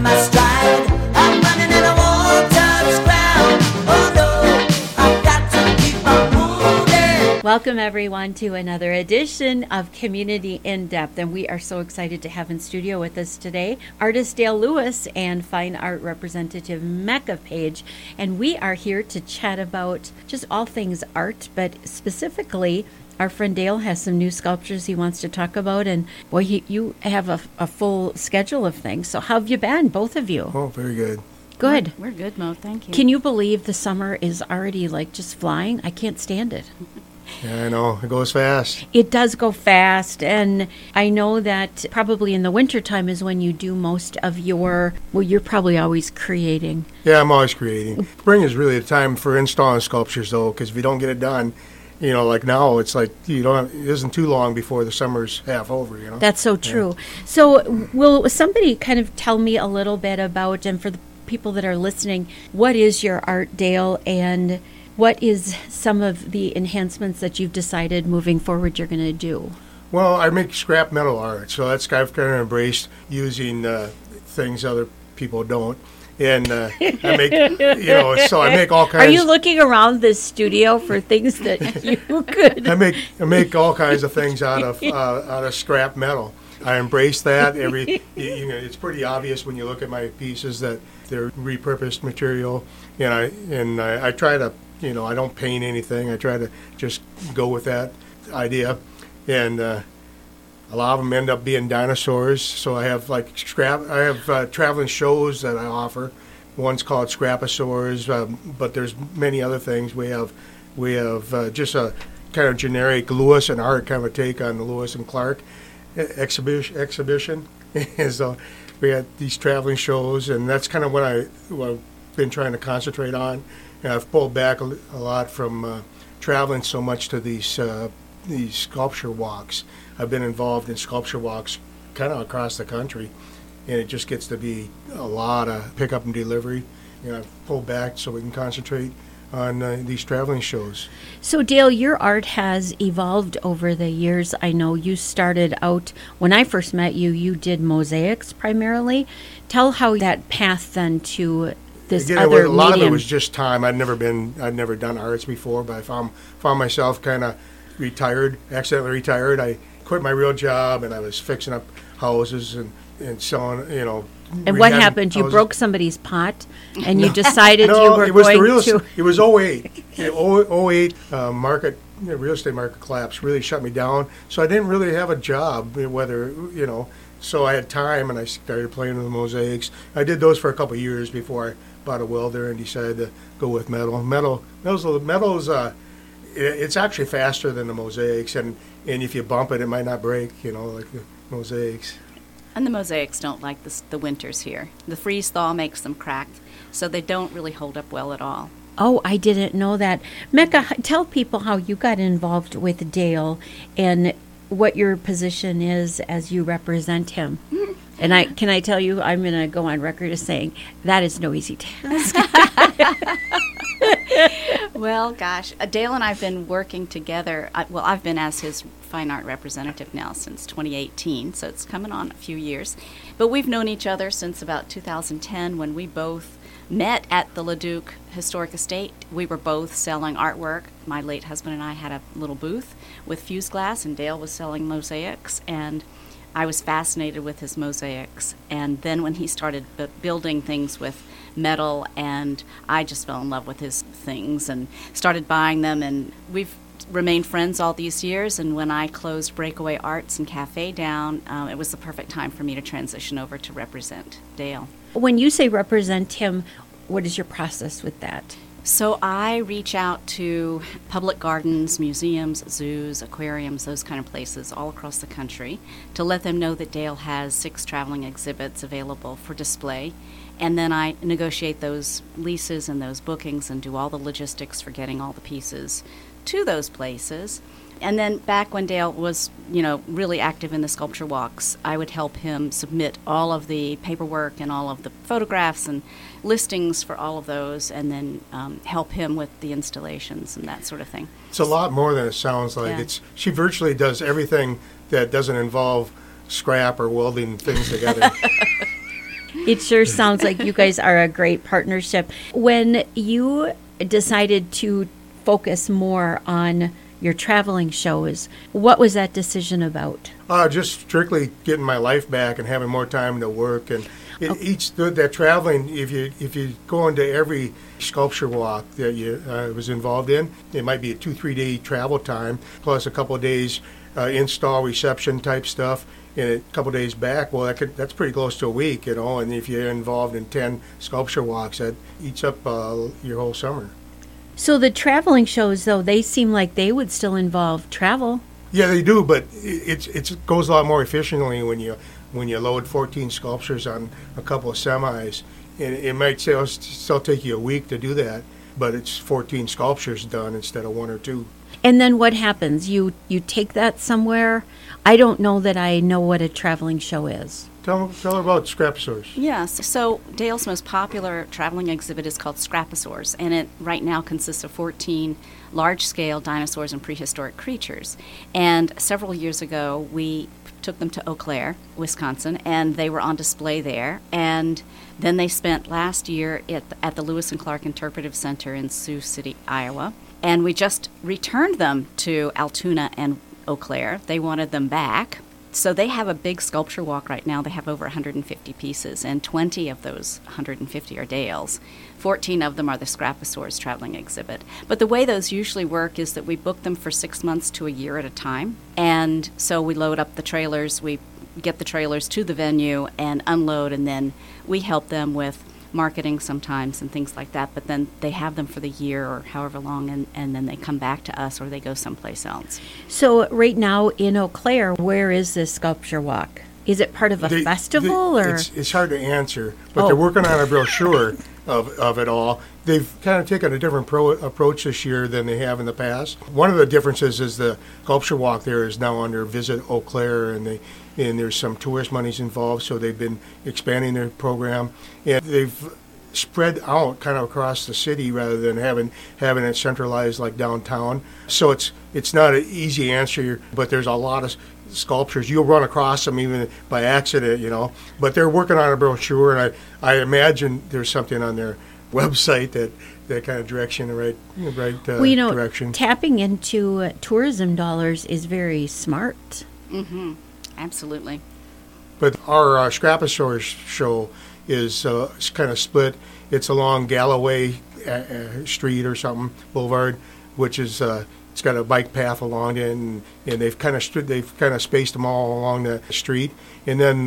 my stride. I'm running and I won't touch ground. Oh no, I've got to keep on moving. Welcome everyone to another edition of Community In Depth, and we are so excited to have in studio with us today artist Dale Lewis and fine art representative Mecca Page, and we are here to chat about just all things art, but specifically our friend Dale has some new sculptures he wants to talk about, and boy, you have a full schedule of things. So how have you been, both of you? Oh, very good. Good. We're good, Mo. Thank you. Can you believe the summer is already like just flying? I can't stand it. Yeah, I know. It goes fast. It does go fast, and I know that probably in the wintertime is when you do most of your, well, you're probably always creating. Yeah, I'm always creating. Spring is really the time for installing sculptures, though, because if you don't get it done, you know, like now, it's like it isn't too long before the summer's half over, you know? That's so true. Yeah. So will somebody kind of tell me a little bit about, and for the people that are listening, what is your art, Dale, and what is some of the enhancements that you've decided moving forward you're going to do? Well, I make scrap metal art, so that's I've kind of embraced using things other people don't. And I make, so I make all kinds. Are you looking around this studio for things that you could? I make all kinds of things out of scrap metal. I embrace that. It's pretty obvious when you look at my pieces that they're repurposed material. And I try to, I don't paint anything. I try to just go with that idea. And a lot of them end up being dinosaurs. So I have traveling shows that I offer. One's called Scraposaurs, but there's many other things. We have just a kind of generic Lewis and Art kind of a take on the Lewis and Clark exhibition. So we had these traveling shows, and that's kind of what I've been trying to concentrate on. And I've pulled back a lot from traveling so much to these sculpture walks. I've been involved in sculpture walks kind of across the country, and it just gets to be a lot of pickup and delivery. I've pulled back so we can concentrate on these traveling shows. So, Dale, your art has evolved over the years. I know you started out, when I first met you, you did mosaics primarily. Tell how that path then to this other medium. A lot of it was just time. I'd never done arts before, but I found myself kind of accidentally retired. I quit my real job, and I was fixing up houses and selling, And what happened? You broke somebody's pot, and you decided you were going to... It was 08. 08 real estate market collapse really shut me down. So I didn't really have a job, so I had time, and I started playing with the mosaics. I did those for a couple of years before I bought a welder and decided to go with metal. Metal's it's actually faster than the mosaics, and if you bump it, it might not break, like the mosaics. And the mosaics don't like the winters here. The freeze-thaw makes them cracked, so they don't really hold up well at all. Oh, I didn't know that. Mecca, tell people how you got involved with Dale and what your position is as you represent him. And can I tell you, I'm going to go on record as saying that is no easy task. Well, gosh, Dale and I have been working together. I've been as his fine art representative now since 2018, so it's coming on a few years. But we've known each other since about 2010 when we both met at the Leduc Historic Estate. We were both selling artwork. My late husband and I had a little booth with fused glass, and Dale was selling mosaics, and I was fascinated with his mosaics. And then when he started building things with metal, and I just fell in love with his things and started buying them, and we've remained friends all these years. And when I closed Breakaway Arts and Cafe down, it was the perfect time for me to transition over to represent Dale. When you say represent him, what is your process with that? So I reach out to public gardens, museums, zoos, aquariums, those kind of places all across the country to let them know that Dale has 6 traveling exhibits available for display. And then I negotiate those leases and those bookings and do all the logistics for getting all the pieces to those places. And then back when Dale was, really active in the sculpture walks, I would help him submit all of the paperwork and all of the photographs and listings for all of those, and then help him with the installations and that sort of thing. It's a lot more than it sounds like. Yeah. She virtually does everything that doesn't involve scrap or welding things together. It sure sounds like you guys are a great partnership. When you decided to focus more on your traveling shows, what was that decision about? Just strictly getting my life back and having more time to work. And that traveling, if you go into every sculpture walk that you was involved in, it might be a 2-3 day travel time plus a couple of days install reception type stuff. And a couple of days back, well, that's pretty close to a week, And if you're involved in 10 sculpture walks, that eats up your whole summer. So the traveling shows, though, they seem like they would still involve travel. Yeah, they do, but it goes a lot more efficiently when you load 14 sculptures on a couple of semis. And it might still take you a week to do that, but it's 14 sculptures done instead of 1 or 2. And then what happens? You take that somewhere? I don't know that I know what a traveling show is. Tell her about Scraposaurs. Yes. So Dale's most popular traveling exhibit is called Scraposaurs, and it right now consists of 14 large-scale dinosaurs and prehistoric creatures. And several years ago, we took them to Eau Claire, Wisconsin, and they were on display there. And then they spent last year at the Lewis and Clark Interpretive Center in Sioux City, Iowa. And we just returned them to Altoona and Eau Claire. They wanted them back. So they have a big sculpture walk right now. They have over 150 pieces, and 20 of those 150 are Dale's. 14 of them are the Scraposaurs traveling exhibit. But the way those usually work is that we book them for 6 months to a year at a time. And so we load up the trailers, we get the trailers to the venue and unload, and then we help them with marketing sometimes and things like that, but then they have them for the year or however long, and then they come back to us or they go someplace else. So right now in Eau Claire, where is this sculpture walk? Is it part of a festival? Or It's hard to answer, but they're working on a brochure of it all. They've kind of taken a different approach this year than they have in the past. One of the differences is the sculpture walk there is now under Visit Eau Claire, and there's some tourist monies involved, so they've been expanding their program. And they've spread out kind of across the city rather than having it centralized like downtown. So it's not an easy answer, but there's a lot of sculptures. You'll run across them even by accident, But they're working on a brochure, and I imagine there's something on their website that kind of directs you in the right direction. Tapping into tourism dollars is very smart. Mm-hmm. Absolutely. But our Scraposaurs show is kind of split. It's along Galloway Street or something, Boulevard, which is it's got a bike path along it, and they've kind of spaced them all along the street. And then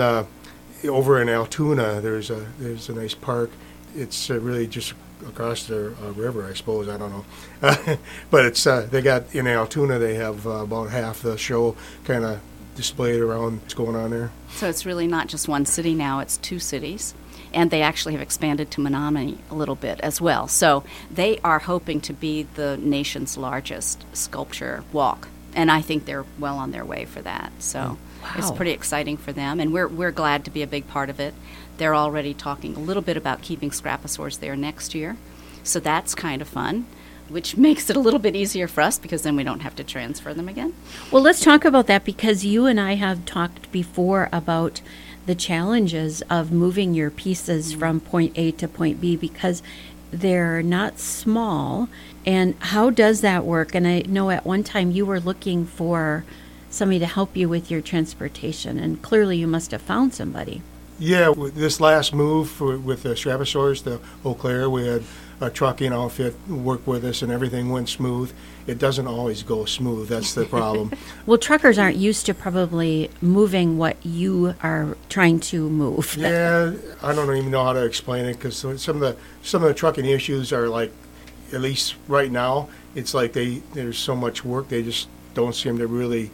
over in Altoona, there's a nice park. It's really just across the river, I suppose. I don't know, but it's they got in Altoona. They have about half the show kind of displayed around what's going on there. So it's really not just one city now, it's 2 cities. And they actually have expanded to Menominee a little bit as well. So they are hoping to be the nation's largest sculpture walk. And I think they're well on their way for that. So It's pretty exciting for them. And we're glad to be a big part of it. They're already talking a little bit about keeping Scraposaurs there next year. So that's kind of fun, which makes it a little bit easier for us because then we don't have to transfer them again. Well, let's talk about that, because you and I have talked before about the challenges of moving your pieces from point A to point B, because they're not small. And how does that work? And I know at one time you were looking for somebody to help you with your transportation, and clearly you must have found somebody. Yeah, with this last move with the Scraposaurs, the Eau Claire, we had a trucking outfit work with us, and everything went smooth. It doesn't always go smooth. That's the problem. Well, truckers aren't used to probably moving what you are trying to move. Yeah, I don't even know how to explain it, because some of the trucking issues are like, at least right now, it's like there's so much work, they just don't seem to really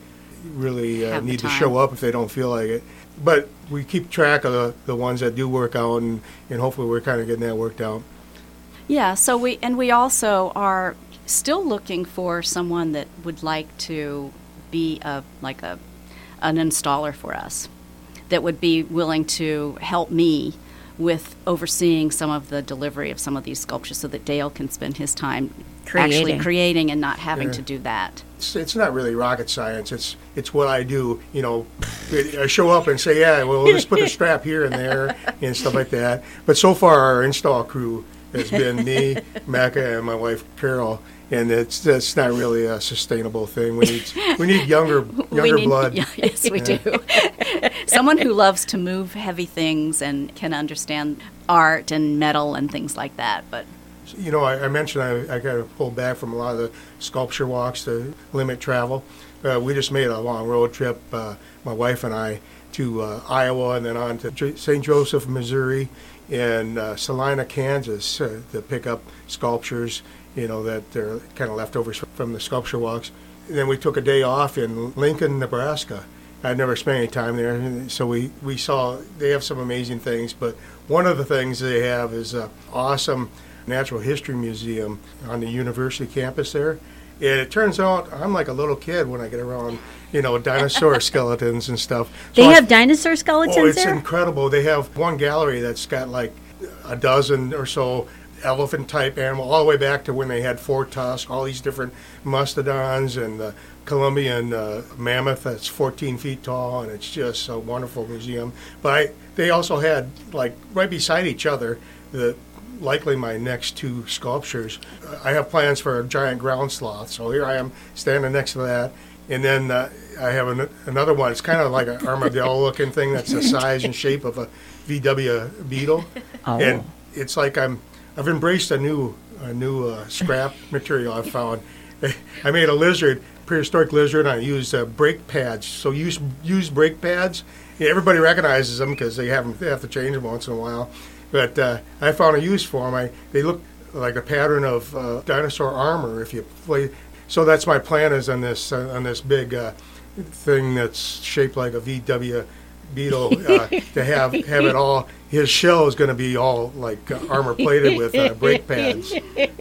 need to show up if they don't feel like it. But we keep track of the ones that do work out, and hopefully we're kind of getting that worked out. Yeah, so we also are still looking for someone that would like to be an installer for us, that would be willing to help me with overseeing some of the delivery of some of these sculptures so that Dale can spend his time Creating. actually creating and not having Yeah. to do that. It's not really rocket science. It's what I do. I show up and say, yeah, well, we'll just put a strap here and there and stuff like that. But so far, our install crew has been me, Mecca, and my wife Carol, and that's not really a sustainable thing. We need younger blood. Yes, we do. Someone who loves to move heavy things and can understand art and metal and things like that. But I mentioned I got to pull back from a lot of the sculpture walks to limit travel. We just made a long road trip, my wife and I, to Iowa and then on to St. Joseph, Missouri, and Salina, Kansas, to pick up sculptures, that are kind of leftovers from the sculpture walks. And then we took a day off in Lincoln, Nebraska. I'd never spent any time there, so we saw they have some amazing things. But one of the things they have is an awesome natural history museum on the university campus there. And it turns out I'm like a little kid when I get around, dinosaur skeletons and stuff. They So have dinosaur skeletons Oh, it's there? incredible. They have one gallery that's got like a dozen or so elephant-type animal, all the way back to when they had four tusks, all these different mastodons and the Colombian mammoth that's 14 feet tall, and it's just a wonderful museum. But they also had, like, right beside each other, likely my next two sculptures. I have plans for a giant ground sloth, so here I am standing next to that. And then I have another one. It's kind of like an armadillo-looking thing that's the size and shape of a VW Beetle. Oh. And it's like I've embraced a new scrap material I've found. I made a lizard, prehistoric lizard, and I used brake pads. So use brake pads. Yeah, everybody recognizes them because they have to change them once in a while. But I found a use for them. They look like a pattern of dinosaur armor if you play. So that's my plan, is on this big thing that's shaped like a VW Beetle, to have it all. His shell is going to be all like armor plated with brake pads.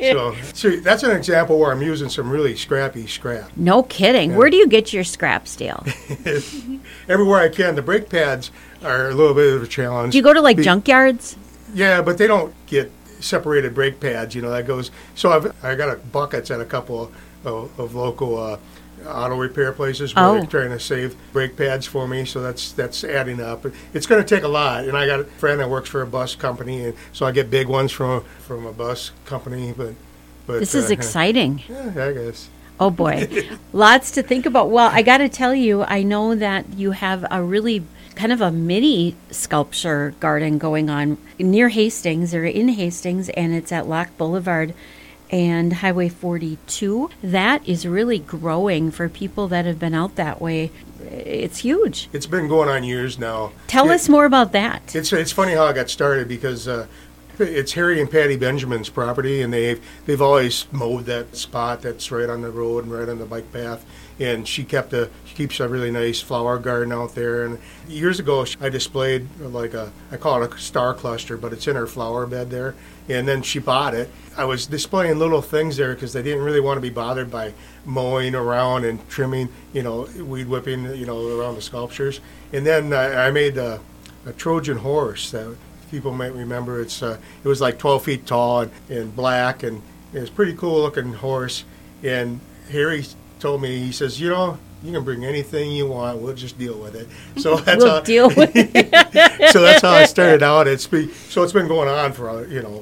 So that's an example where I'm using some really scrappy scrap. No kidding. Yeah. Where do you get your scraps, Dale? Everywhere I can. The brake pads are a little bit of a challenge. Do you go to like junkyards? Yeah, but they don't get separated brake pads. That goes. So I got buckets at a couple of local auto repair places where they're trying to save brake pads for me. So that's adding up. It's going to take a lot. And I got a friend that works for a bus company, and so I get big ones from a bus company. But This is exciting. Yeah, I guess. Oh boy, lots to think about. Well, I got to tell you, I know that you have a really kind of a mini sculpture garden going on near Hastings, or in Hastings, and it's at Locke Boulevard and Highway 42. That is really growing for people that have been out that way. It's huge. It's been going on years now. Tell us more about that. It's funny how I got started, because it's Harry and Patty Benjamin's property, and they've always mowed that spot that's right on the road and right on the bike path. And she keeps a really nice flower garden out there. And years ago, I displayed I call it a star cluster, but it's in her flower bed there. And then she bought it. I was displaying little things there because they didn't really want to be bothered by mowing around and trimming, weed whipping, around the sculptures. And then I made a Trojan horse that people might remember. It was like 12 feet tall and black, and it was a pretty cool looking horse. And Harry told me, he says, you can bring anything you want, we'll just deal with it. So that's deal with it. So that's how I started out. It's been going on for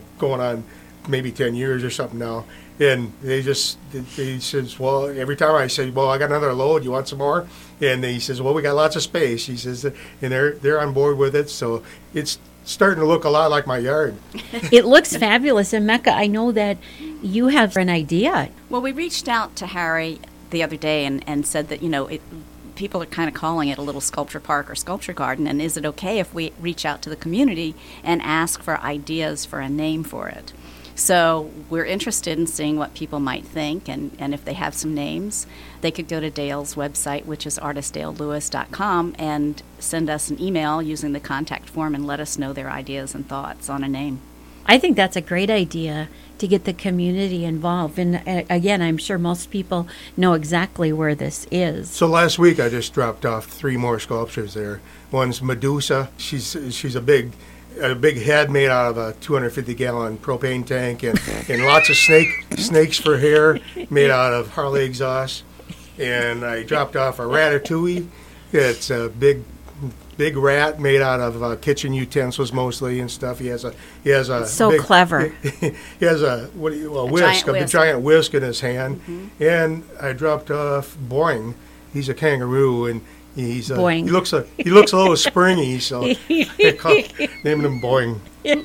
maybe 10 years or something now. And he says, well, every time I say, well, I got another load, you want some more? And he says, well, we got lots of space. He says, and they're on board with it. So it's starting to look a lot like my yard. It looks fabulous. And Mecca, I know that you have an idea. Well, we reached out to Harry the other day and said that, people are kind of calling it a little sculpture park or sculpture garden, and is it okay if we reach out to the community and ask for ideas for a name for it? So we're interested in seeing what people might think, and if they have some names, they could go to Dale's website, which is artistdalelewis.com, and send us an email using the contact form and let us know their ideas and thoughts on a name. I think that's a great idea to get the community involved. And again, I'm sure most people know exactly where this is. So last week I just dropped off 3 more sculptures there. One's Medusa. She's a big a big head made out of a 250-gallon propane tank, and lots of snakes for hair made out of Harley exhaust. And I dropped off a Ratatouille. It's a big rat made out of kitchen utensils mostly and stuff. He has a So big, clever. He has a whisk, a giant whisk in his hand. Mm-hmm. And I dropped off Boing. He's a kangaroo, and he's Boing. he looks a little springy, so I named him Boing.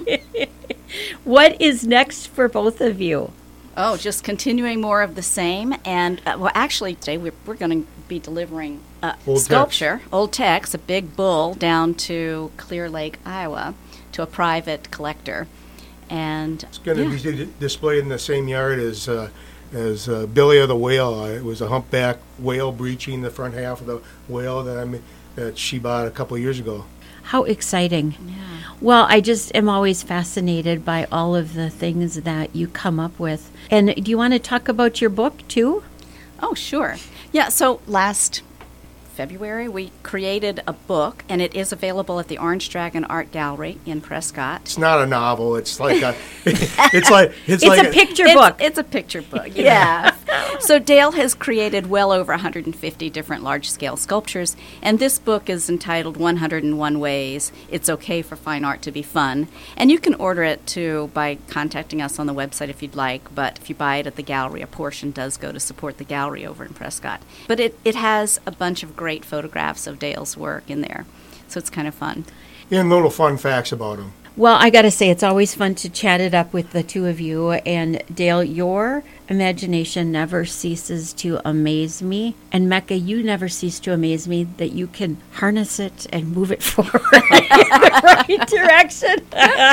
What is next for both of you? Oh, just continuing more of the same. And, well, actually, today we're going to be delivering Old sculpture, Old Tex, a big bull, down to Clear Lake, Iowa, to a private collector. And It's going to be displayed in the same yard as Billy of the Whale. It was a humpback whale breaching the front half of the whale that she bought a couple of years ago. How exciting. Yeah. Well, I just am always fascinated by all of the things that you come up with. And do you want to talk about your book, too? Oh, sure. Yeah, so last February we created a book, and it is available at the Orange Dragon Art Gallery in Prescott. It's not a novel. It's like a It's like a picture book. It's a picture book, yeah. So Dale has created well over 150 different large-scale sculptures, and this book is entitled 101 Ways It's Okay for Fine Art to Be Fun. And you can order it, too, by contacting us on the website if you'd like, but if you buy it at the gallery, a portion does go to support the gallery over in Prescott. But it has a bunch of great photographs of Dale's work in there, so it's kind of fun. and little fun facts about him. Well, I got to say, it's always fun to chat it up with the two of you. And Dale, your imagination never ceases to amaze me. And Mecca, you never cease to amaze me that you can harness it and move it forward in the right direction.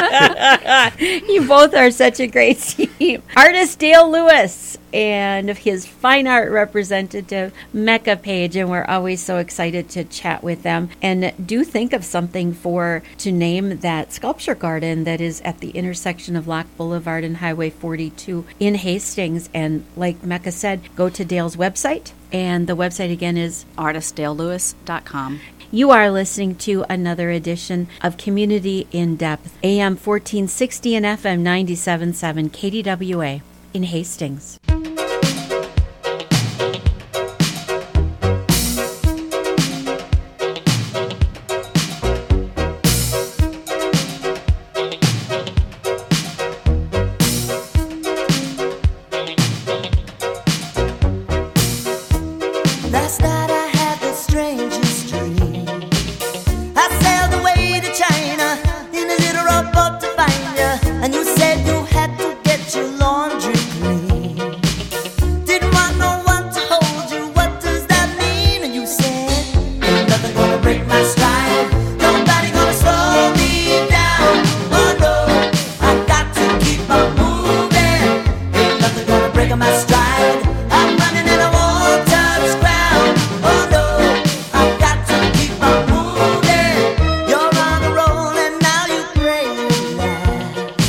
You both are such a great team. Artist Dale Lewis and his fine art representative, Mecca Page, and we're always so excited to chat with them. And do think of something to name that sculpture garden that is at the intersection of Locke Boulevard and Highway 42 in Hastings. And like Mecca said, go to Dale's website, and the website again is artistdalelewis.com. You are listening to another edition of Community in Depth, AM 1460 and FM 97.7 KDWA in Hastings.